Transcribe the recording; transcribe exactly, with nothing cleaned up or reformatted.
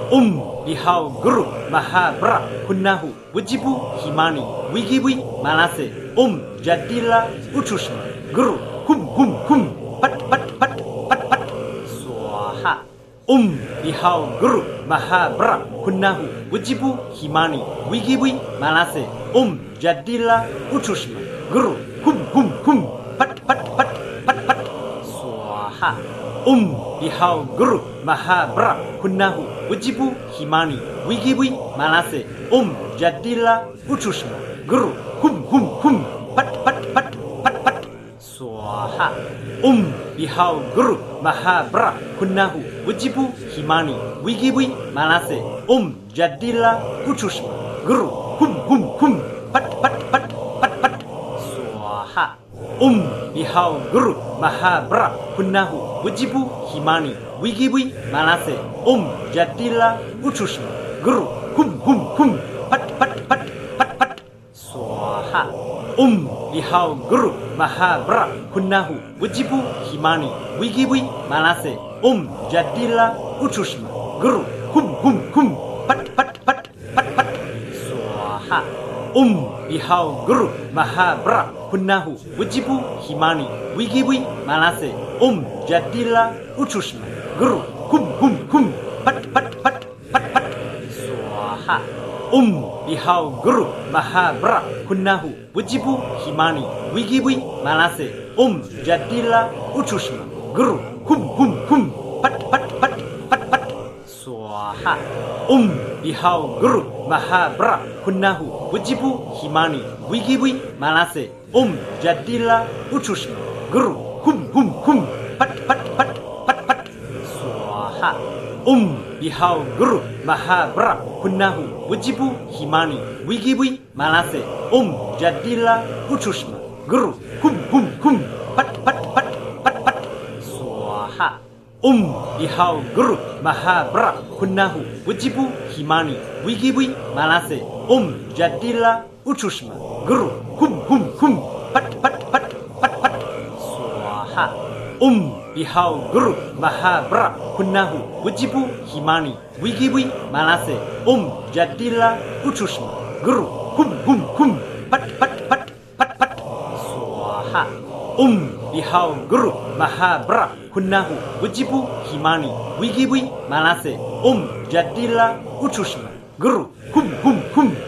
Um Bihau Guru Mahabra Hunnahu Wajibu Himani Wigiwi Malase Um Jadilah Ucushma Guru Hum Hum Hum Pat Pat Pat Pat Pat Swaha Um Bihau Guru Mahabra Hunnahu Wajibu Himani Wigiwi Malase Um Jadilah Ucushma Guru Hum Hum Hum Pat Pat Pat Pat Pat Swaha Um Bihau Guru Mahabra Hunnahu Wajibu Himani Wigiwi Malase Um Jadilah Ucushma Guru Hum Hum Hum Pat Pat Pat Pat Pat Swaha Um Bihau Guru Mahabra Hunnahu Wajibu Himani Wigiwi Malase Um Jadilah Ucushma Guru Hum Hum Hum Pat Pat Pat Pat Pat Swaha Um Bihau Guru Mahabra Hunnahu Wajibu Himani Wigiwi Malase Um Jadilah Ucushma Guru Hum Hum Hum Pat Pat Pat Pat Pat Swaha Um Bihau Guru Mahabra Hunnahu Wajibu Himani Wigiwi Malase Um Jadilah Ucushma Guru Hum Hum Hum Pat Pat Pat Pat Pat Swaha Um Bihau Guru Mahabra Hunnahu Wajibu Himani Wigiwi Malase Um Jadilah Ucushma Guru Hum Hum Hum Pat Pat Pat Pat Pat Swaha Um Bihau Guru Mahabra Hunnahu Wajibu Himani Wigiwi Malase Um Jadilah Ucushma Guru Hum Hum Hum Pat Pat Pat Pat Pat Swaha Um Bihau Guru Mahabra Hunnahu Wajibu Himani Wigiwi Malase Um Jadilah Ucushma Guru Hum Hum Hum Pat Pat Pat Pat Pat Swaha Um Bihau Guru Mahabra Hunnahu Wajibu Himani Wigiwi Malase Um Jadilah Ucushma Guru Hum Hum Hum Pat Pat Pat Pat Pat Swaha Um Bihau Guru Mahabra Hunnahu Wajibu Himani Wigiwi Malase Um Jadilah Ucushma Guru Hum Hum Hum Pat Pat Pat Pat Pat Swaha Um Bihau Guru Mahabra Hunnahu Wajibu Himani Wigiwi Malase Um Jadilah Ucushma Guru Hum Hum Hum Pat Pat Pat Pat Pat Swaha Um Bihau Guru Mahabra Hunnahu Wajibu Himani Wigiwi Malase Um Jadilah Ucushma Guru Hum Hum Hum